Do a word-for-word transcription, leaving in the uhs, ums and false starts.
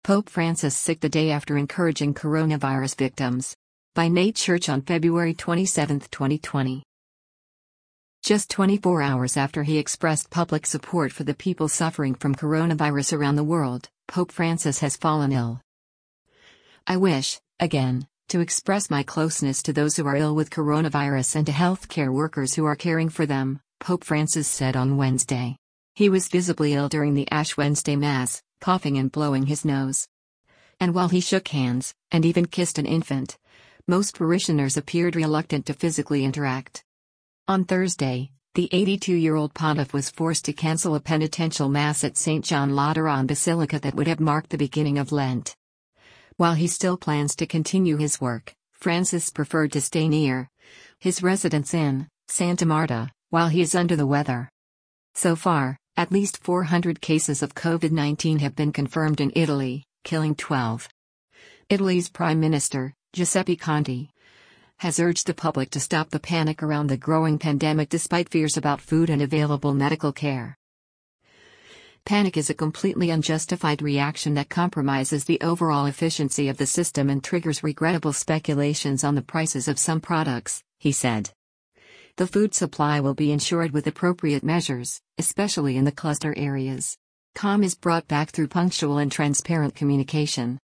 Pope Francis sick the day after encouraging coronavirus victims. By Nate Church on February twenty-seventh, twenty twenty. Just twenty-four hours after he expressed public support for the people suffering from coronavirus around the world, Pope Francis has fallen ill. I wish, again, to express my closeness to those who are ill with coronavirus and to healthcare workers who are caring for them, Pope Francis said on Wednesday. He was visibly ill during the Ash Wednesday Mass, coughing and blowing his nose. And while he shook hands, and even kissed an infant, most parishioners appeared reluctant to physically interact. On Thursday, the eighty-two-year-old pontiff was forced to cancel a penitential Mass at Saint John Lateran Basilica that would have marked the beginning of Lent. While he still plans to continue his work, Francis preferred to stay near his residence in Santa Marta, while he is under the weather. So far, at least four hundred cases of COVID nineteen have been confirmed in Italy, killing twelve. Italy's Prime Minister, Giuseppe Conte, has urged the public to stop the panic around the growing pandemic despite fears about food and available medical care. Panic is a completely unjustified reaction that compromises the overall efficiency of the system and triggers regrettable speculations on the prices of some products, he said. The food supply will be ensured with appropriate measures, especially in the cluster areas. Calm is brought back through punctual and transparent communication.